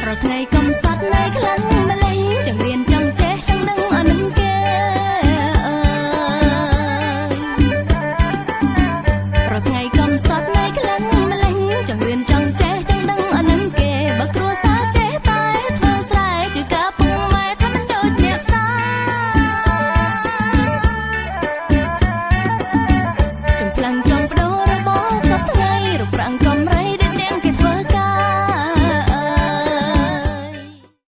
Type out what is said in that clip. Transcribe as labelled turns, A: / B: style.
A: រត់ថ្ងៃកំសត់នៅខ្លាំងម្លេះចង្រៀន